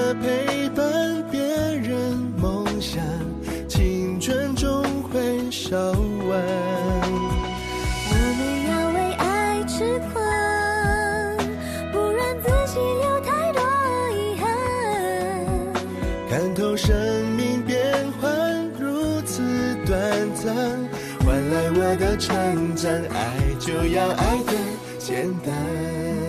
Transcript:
的陪伴别人梦想，青春终会烧完。 我们要为爱痴狂，不让自己留太多遗憾。 看透生命变幻如此短暂，换来我的成长，爱就要爱得简单。